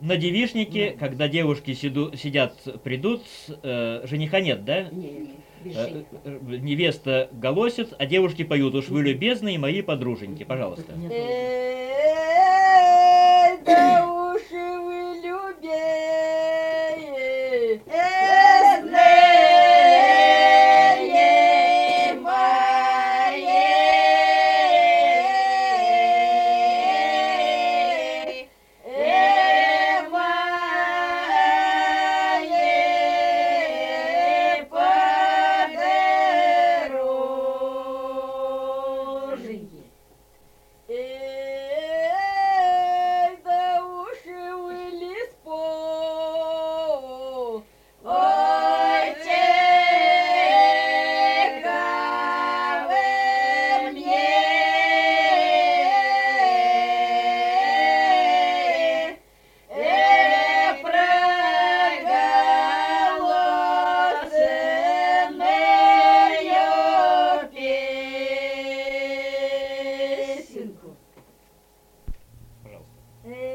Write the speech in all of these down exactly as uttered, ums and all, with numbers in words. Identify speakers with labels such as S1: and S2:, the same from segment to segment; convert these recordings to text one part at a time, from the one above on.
S1: На девичнике,
S2: Да.
S1: когда девушки сиду- сидят, придут, э, жениха нет, да?
S2: Не, без
S1: Э,
S2: жениха.
S1: э, Невеста голосит, а девушки поют: «Уж вы
S2: Мгм.
S1: любезные мои подруженьки». Пожалуйста.
S2: Только не долго.
S3: Эй, да уж и вы любезные мои, э, мои подруженьки. Эй, да уж и вы лиспо, ой, тека вы мне, э, проголосенную песенку.
S1: Пожалуйста.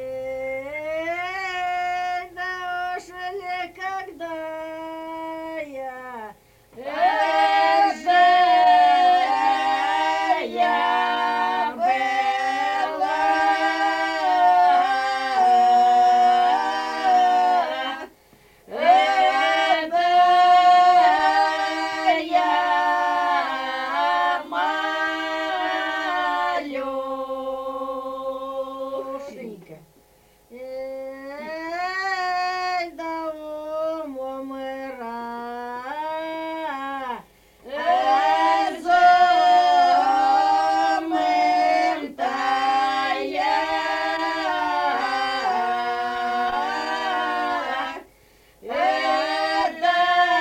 S3: Эй, да уж ли когда я рыжая была, это я малюшенька. Эй, да умира, разумным-то я, это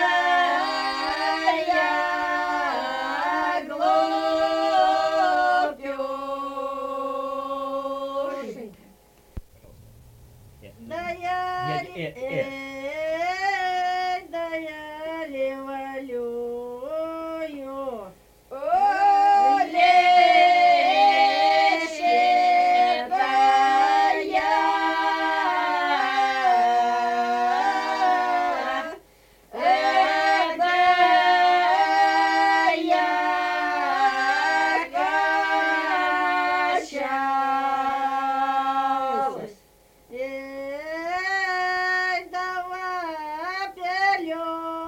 S3: я глупюшенька.
S1: Нет,
S3: Да я
S1: нет,
S3: ли,
S1: э, э.
S3: эй, да я ли валюю, у лещета я, это я качалась. Эй, давай пелю.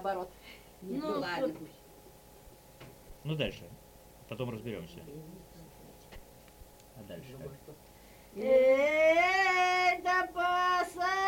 S2: наоборот.
S3: Ну,
S2: Ну, ладно.
S3: пусть.
S1: Ну дальше. Потом разберемся. А дальше как?
S3: Эй, да паса!